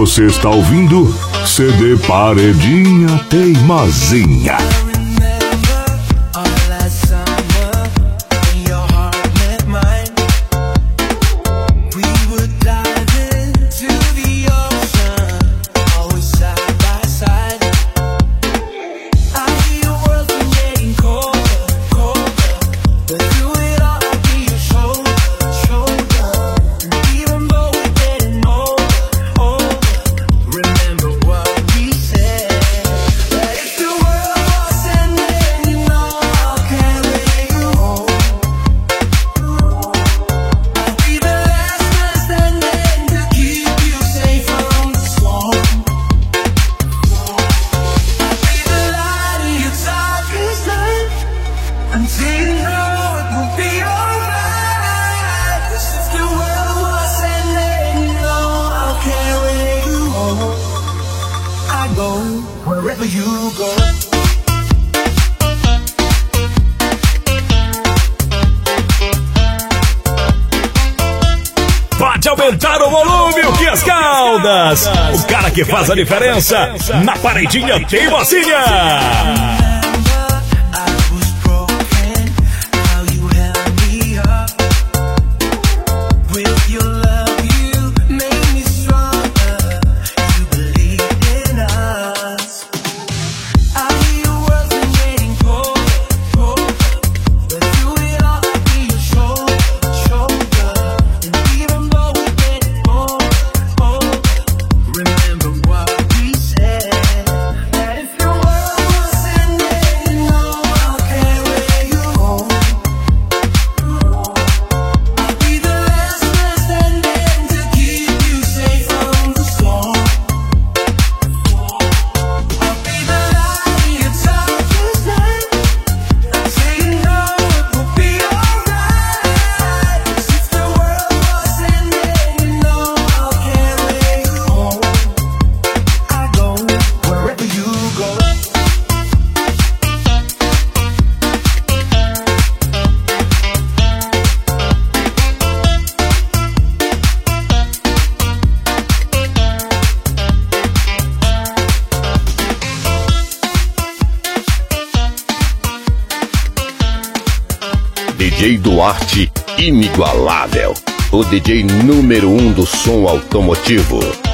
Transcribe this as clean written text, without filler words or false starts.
Você está ouvindo CD Paredinha Teimosinha. Pode aumentar o volume, o que as caldas. O cara que faz a diferença na Paredinha Teimosinha. DJ Duarte, inigualável. O DJ número 1 do som automotivo.